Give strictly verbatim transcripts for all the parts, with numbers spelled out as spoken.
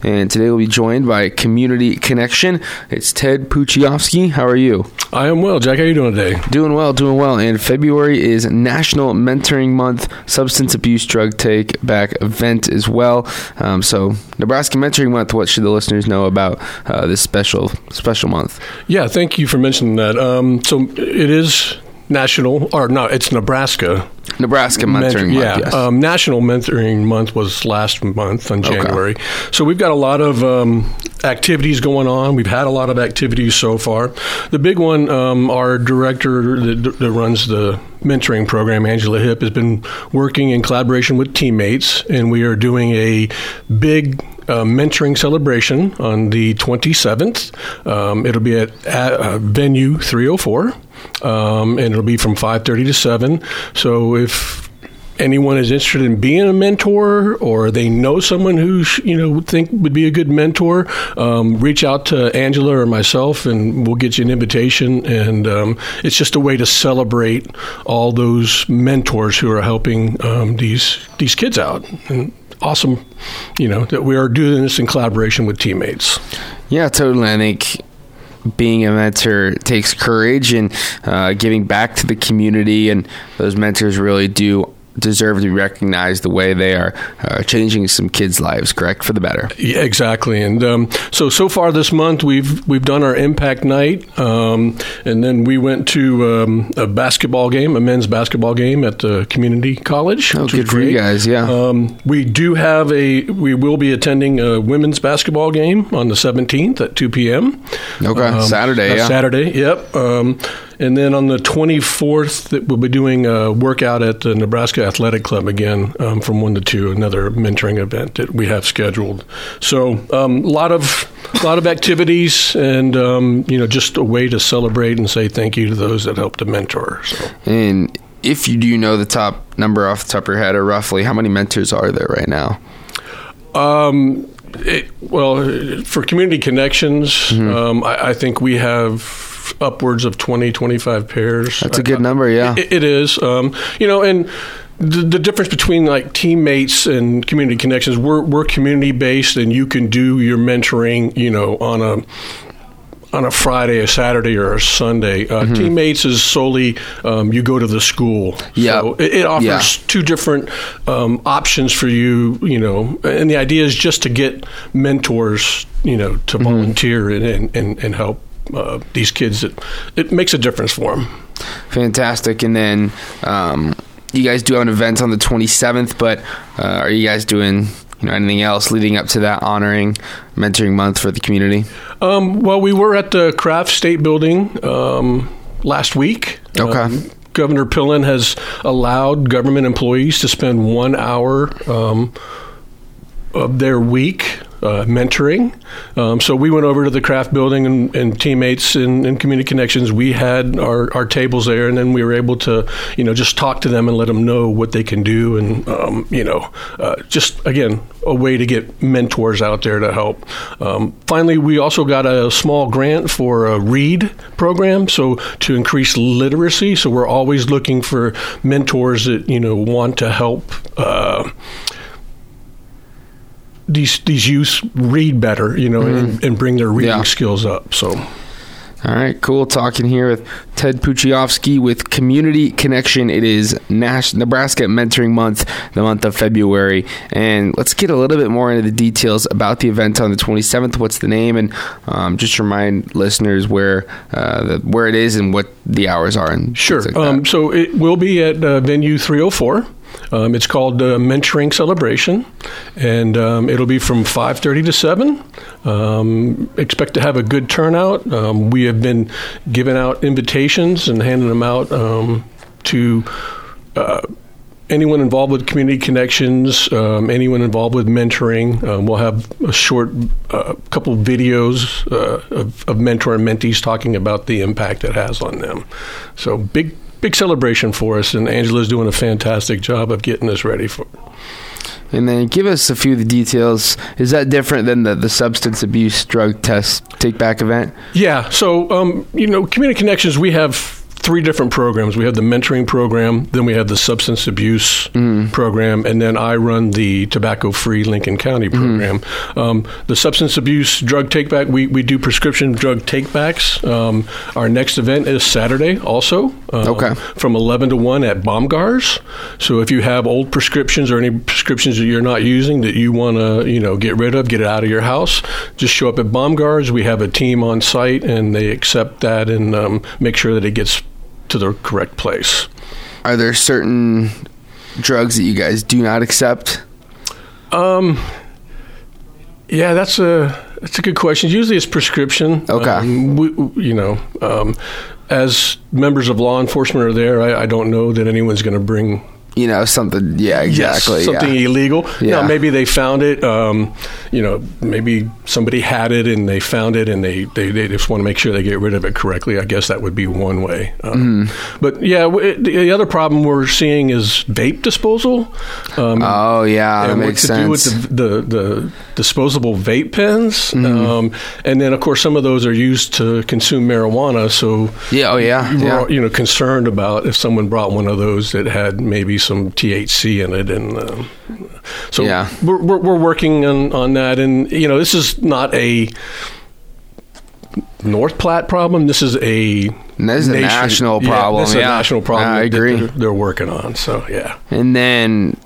and today we'll be joined by Community Connection. It's Ted Puchiofsky. How are you? I am well. Jack, how are you doing today? Doing well, doing well. And February is National Mentoring Month, Substance Abuse Drug Take Back event as well. Um, so Nebraska Mentoring Month, what should the listeners know about uh, this special special month? Yeah, thank you for mentioning that. Um, so it is national, or no, it's Nebraska. Nebraska Mentoring Mentor, Month, yeah. yes. Um, National Mentoring Month was last month in January. Okay. So we've got a lot of um, activities going on. We've had a lot of activities so far. The big one, um, our director that, that runs the mentoring program, Angela Hipp, has been working in collaboration with teammates, and we are doing a big Uh, mentoring celebration on the twenty-seventh. Um, it'll be at, at uh, venue three oh four, um, and it'll be from five thirty to seven. So if anyone is interested in being a mentor, or they know someone who sh- you know would think would be a good mentor, um, reach out to Angela or myself, and we'll get you an invitation. And um, it's just a way to celebrate all those mentors who are helping um, these these kids out. And awesome, you know, that we are doing this in collaboration with teammates. Yeah, totally. I think being a mentor takes courage and uh, giving back to the community, and those mentors really do deserve to be recognized the way they are uh, changing some kids' lives, correct, for the better. Yeah, exactly. And um, so so far this month we've we've done our impact night, um, and then we went to um, a basketball game, a men's basketball game at the community college. Oh, good for you guys! Yeah. Um, we do have a. We will be attending a women's basketball game on the seventeenth at two p.m. Okay, um, Saturday. Yeah. Saturday. Yep. Um, And then on the twenty-fourth, we'll be doing a workout at the Nebraska Athletic Club again um, from one to two, another mentoring event that we have scheduled. So a um, lot of a lot of activities, and um, you know, just a way to celebrate and say thank you to those that helped to mentor. So. And if you do know the top number off the top of your head, or roughly, how many mentors are there right now? Um, it, well, for Community Connections, mm-hmm. um, I, I think we have upwards of twenty, twenty-five pairs. That's a good number, yeah. It, it is. Um, you know, and the, the difference between like teammates and Community Connections, we're we're community based, and you can do your mentoring, you know, on a on a Friday, a Saturday, or a Sunday. Uh, mm-hmm. Teammates is solely um, you go to the school. Yeah. So it, it offers yeah. two different um, options for you, you know, and the idea is just to get mentors, you know, to mm-hmm. volunteer and, and, and help Uh, these kids. It, it makes a difference for them. Fantastic. And then um, you guys do have an event on the twenty-seventh, but uh, are you guys doing you know anything else leading up to that, honoring Mentoring Month for the community? Um, well, we were at the Kraft State Building um, last week. Okay. Um, Governor Pillen has allowed government employees to spend one hour um, of their week Uh, mentoring. Um, so we went over to the Kraft Building, and, and teammates and, and Community Connections, we had our, our tables there, and then we were able to, you know, just talk to them and let them know what they can do. And, um, you know, uh, just, again, a way to get mentors out there to help. Um, finally, we also got a small grant for a READ program, so to increase literacy. So we're always looking for mentors that, you know, want to help uh these these youths read better, you know, mm-hmm. and, and bring their reading yeah. skills up. So, all right, cool. Talking here with Ted Puchiofsky with Community Connection. It is Nash- Nebraska Mentoring Month, the month of February, and let's get a little bit more into the details about the event on the twenty-seventh. What's the name, and um, just remind listeners where uh, the, where it is and what the hours are. And sure. Like um, so it will be at uh, venue three oh four. Um, it's called uh, Mentoring Celebration, and um, it'll be from five thirty to seven. Um, expect to have a good turnout. Um, we have been giving out invitations and handing them out um, to uh, anyone involved with Community Connections, um, anyone involved with mentoring. Um, we'll have a short uh, couple of videos uh, of, of mentor and mentees talking about the impact it has on them. So big Big celebration for us, and Angela's doing a fantastic job of getting us ready for it. And then give us a few of the details. Is that different than the, the substance abuse drug test take back event? Yeah. So, um, you know, Community Connections, we have three different programs. We have the mentoring program, then we have the substance abuse mm. program, and then I run the tobacco-free Lincoln County program. Mm. Um, the substance abuse drug take-back, we, we do prescription drug take-backs. Um, our next event is Saturday also, um, okay. from eleven to one at Baumgars. So if you have old prescriptions or any prescriptions that you're not using that you want to, you know, get rid of, get it out of your house, just show up at Baumgars. We have a team on site, and they accept that and um, make sure that it gets to the correct place. Are there certain drugs that you guys do not accept? Um, yeah, that's a that's a good question. Usually, it's prescription. Okay, um, we, you know, um, as members of law enforcement are there, I, I don't know that anyone's going to bring. You know, something, yeah, exactly. Yes, something yeah. illegal. Yeah. Now, maybe they found it, um, you know, maybe somebody had it and they found it and they, they, they just want to make sure they get rid of it correctly. I guess that would be one way. Um, mm. But, yeah, it, the other problem we're seeing is vape disposal. Um, oh, yeah, that makes sense. And what to do with the, the, the disposable vape pens. Mm. Um, and then, of course, some of those are used to consume marijuana. So, yeah, oh, yeah, we're, yeah. you know, concerned about if someone brought one of those that had maybe some T H C in it, and um, so yeah. we're, we're we're working on, on that. And you know, this is not a North Platte problem. This is a this is nation, a national yeah, problem. This is yeah, a national problem. I agree. That they're, they're working on. So yeah. And then.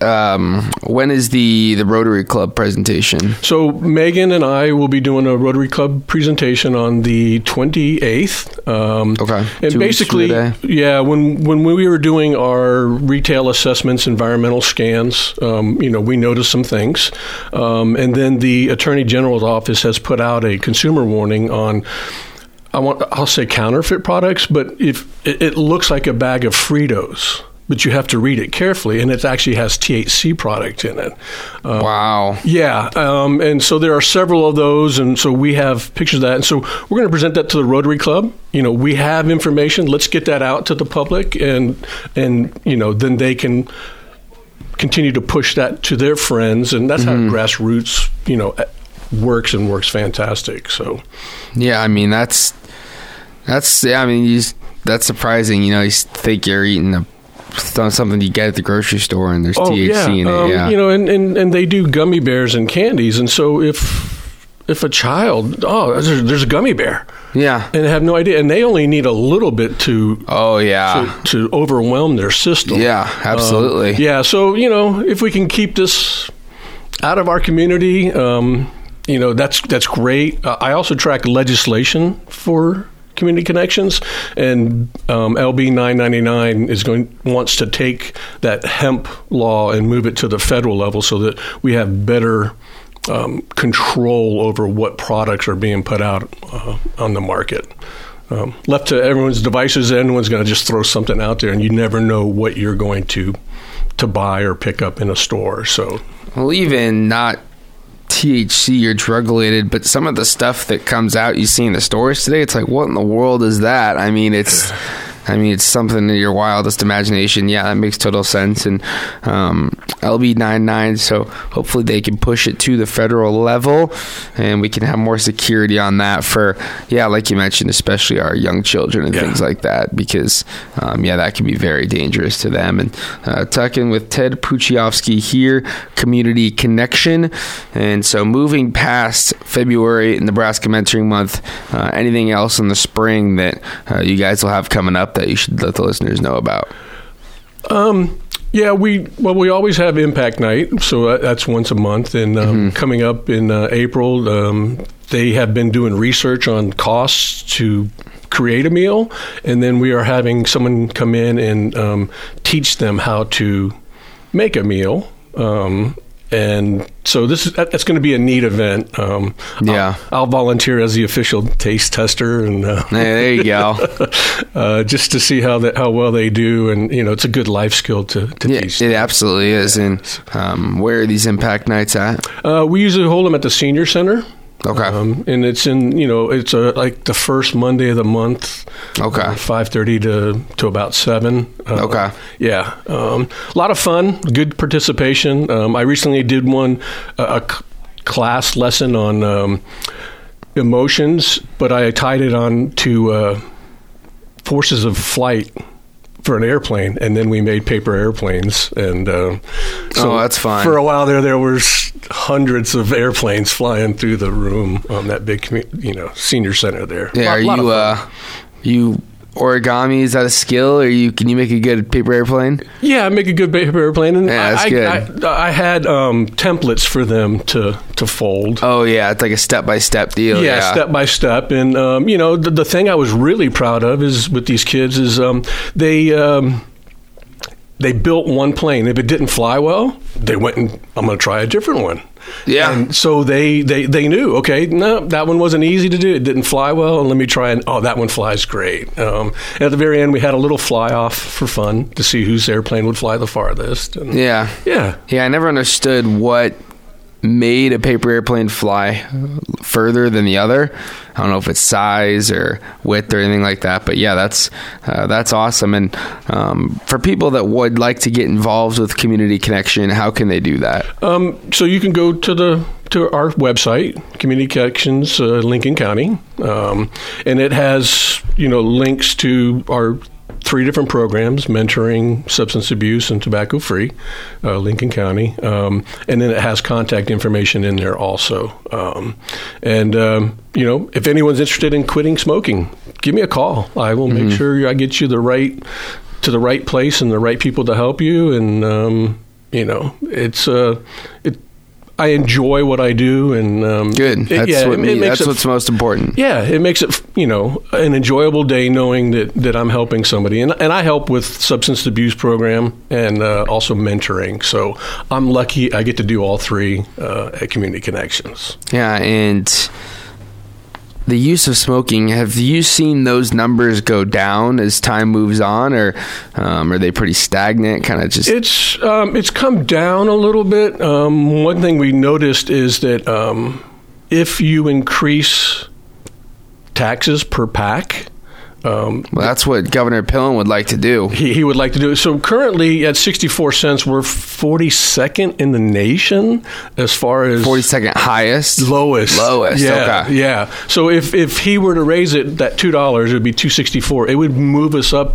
Um, when is the, the Rotary Club presentation? So Megan and I will be doing a Rotary Club presentation on the twenty-eighth. Um, okay. And Two basically, yeah, when when we were doing our retail assessments, environmental scans, um, you know, we noticed some things. Um, and then the Attorney General's office has put out a consumer warning on I want I'll say counterfeit products, but if it, it looks like a bag of Fritos. But you have to read it carefully, and it actually has T H C product in it. Uh, wow. Yeah, um, and so there are several of those, and so we have pictures of that. And so we're going to present that to the Rotary Club. You know, we have information. Let's get that out to the public, and and you know, then they can continue to push that to their friends, and that's mm-hmm. how grassroots, you know, works and works fantastic. So, yeah, I mean that's that's yeah, I mean you, that's surprising. You know, you think you're eating a something you get at the grocery store and there's oh, T H C yeah. in it. Um, yeah. You know, and, and, and they do gummy bears and candies. And so if if a child, oh, there's, there's a gummy bear. Yeah. And they have no idea. And they only need a little bit to oh yeah to, to overwhelm their system. Yeah, absolutely. Um, yeah. So, you know, if we can keep this out of our community, um, you know, that's that's great. Uh, I also track legislation for Community Connections, and um, L B nine ninety-nine is going wants to take that hemp law and move it to the federal level so that we have better um, control over what products are being put out uh, on the market. Um, left to everyone's devices, anyone's going to just throw something out there, and you never know what you're going to to buy or pick up in a store. So, well, even not T H C or drug related, but some of the stuff that comes out you see in the stores today, it's like, what in the world is that? I mean, it's I mean, it's something in your wildest imagination. Yeah, that makes total sense. And um, L B ninety-nine, so hopefully they can push it to the federal level and we can have more security on that for, yeah, like you mentioned, especially our young children and yeah. things like that, because, um, yeah, that can be very dangerous to them. And uh, talking with Ted Puchiofsky here, Community Connection. And so moving past February, Nebraska Mentoring Month, uh, anything else in the spring that uh, you guys will have coming up that you should let the listeners know about? Um, yeah, we well we always have Impact Night, so that's once a month, and um, mm-hmm. coming up in uh, April, um, they have been doing research on costs to create a meal, and then we are having someone come in and um, teach them how to make a meal. Um, And so this is that's going to be a neat event. Um, yeah, I'll, I'll volunteer as the official taste tester, and uh, hey, there you go, uh, just to see how that how well they do, and you know, it's a good life skill to, to yeah, teach. It absolutely is. And um, where are these Impact Nights at? Uh, we usually hold them at the Senior Center. Okay, um, and it's in you know it's a, like the first Monday of the month. Okay, uh, five thirty to to about seven. Uh, okay, yeah, um, a lot of fun, good participation. Um, I recently did one a, a c- class lesson on um, emotions, but I tied it on to uh, forces of flight for an airplane, and then we made paper airplanes. And uh, so oh, that's fine. For a while there, there was hundreds of airplanes flying through the room on that big, commu- you know, senior center there. Yeah, lot, are lot you uh, you origami? Is that a skill, or you can you make a good paper airplane? Yeah, I make a good paper airplane, and yeah, that's I, good. I, I had um, templates for them to to fold. Oh yeah, it's like a step by step deal. Yeah, Yeah, step by step. And um, you know, the, the thing I was really proud of is with these kids is um, they. Um, They built one plane. If it didn't fly well, they went and I'm going to try a different one. Yeah. And so they, they, they knew, okay, no, that one wasn't easy to do. It didn't fly well. And let me try and, oh, that one flies great. Um, and at the very end, we had a little fly off for fun to see whose airplane would fly the farthest. And Yeah. Yeah. Yeah, I never understood what made a paper airplane fly further than the other. I don't know if it's size or width or anything like that, but yeah, that's uh, that's awesome. And um, for people that would like to get involved with Community Connection, how can they do that? Um, so you can go to the to our website, Community Connections, uh, Lincoln County, um, and it has you know links to our three different programs: mentoring, substance abuse, and tobacco free, uh, Lincoln County, um, and then it has contact information in there also. Um, and um, you know, if anyone's interested in quitting smoking, give me a call. I will make mm-hmm. sure I get you the right to the right place and the right people to help you. And um, you know, it's uh, it. I enjoy what I do, and um, good. That's, it, yeah, what it, me, it makes that's it, what's most important. Yeah, it makes it you know an enjoyable day knowing that, that I'm helping somebody, and and I help with substance abuse program and uh, also mentoring. So I'm lucky I get to do all three uh, at Community Connections. Yeah, and the use of smoking, have you seen those numbers go down as time moves on, or um, are they pretty stagnant? Kind of just it's um, it's come down a little bit. Um, one thing we noticed is that um, if you increase taxes per pack. Um, well, that's what Governor Pillen would like to do. He, he would like to do it. So currently at sixty-four cents, we're forty-second in the nation as far as forty-second highest, lowest, lowest. Yeah, okay. yeah. So if if he were to raise it that two dollars, it would be two sixty-four. It would move us up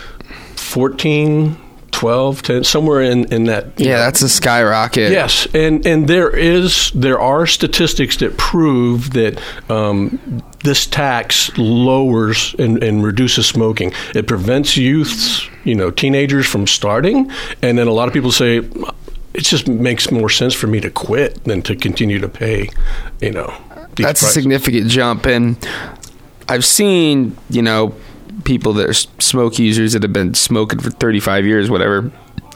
fourteen. twelve, ten, somewhere in, in that. Yeah, know. That's a skyrocket. Yes, and and there is there are statistics that prove that um, this tax lowers and, and reduces smoking. It prevents youths, you know, teenagers from starting, and then a lot of people say it just makes more sense for me to quit than to continue to pay, you know. That's prices. A significant jump, and I've seen, you know, people that are smoke users that have been smoking for thirty-five years, whatever.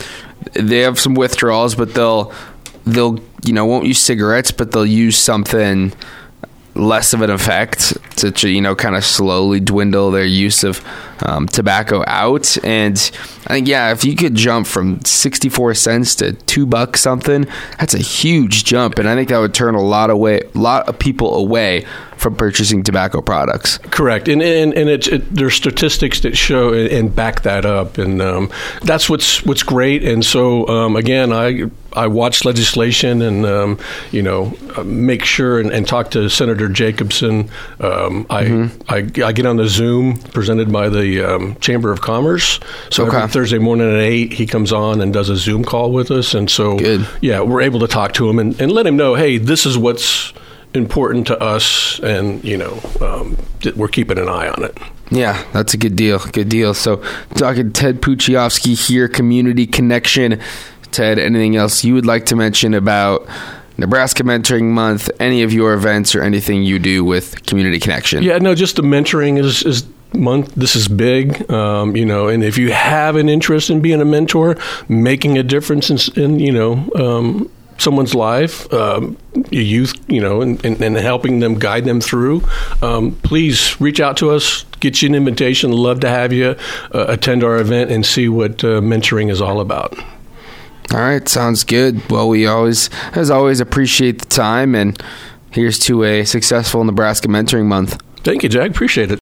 They have some withdrawals, but they'll they'll you know won't use cigarettes, but they'll use something less of an effect to, you know, kind of slowly dwindle their use of um, tobacco out. And I think, yeah, if you could jump from sixty-four cents to two bucks something, that's a huge jump. And I think that would turn a lot away, a lot of people away from purchasing tobacco products. Correct. And and, and it's, it, there's statistics that show and, and back that up. And um, that's what's what's great. And so, um, again, I I watch legislation and, um, you know, make sure and, and talk to Senator Jacobson. Um, I, mm-hmm. I I get on the Zoom presented by the um, Chamber of Commerce. So okay. every Thursday morning at eight, he comes on and does a Zoom call with us. And so, Good. yeah, we're able to talk to him and, and let him know, hey, this is what's important to us, and you know um, we're keeping an eye on it. Yeah, that's a good deal. Good deal. So, talking Ted Puchiofsky here, Community Connection. Ted, anything else you would like to mention about Nebraska Mentoring Month, any of your events, or anything you do with Community Connection? Yeah, no, just the mentoring is is month. This is big, um, you know. And if you have an interest in being a mentor, making a difference in, in you know. Um, someone's life, um, youth, you know, and, and, and helping them, guide them through, um, please reach out to us, get you an invitation. Love to have you uh, attend our event and see what uh, mentoring is all about. All right, sounds good. Well, we always, as always, appreciate the time, and here's to a successful Nebraska Mentoring Month. Thank you, Jack. Appreciate it.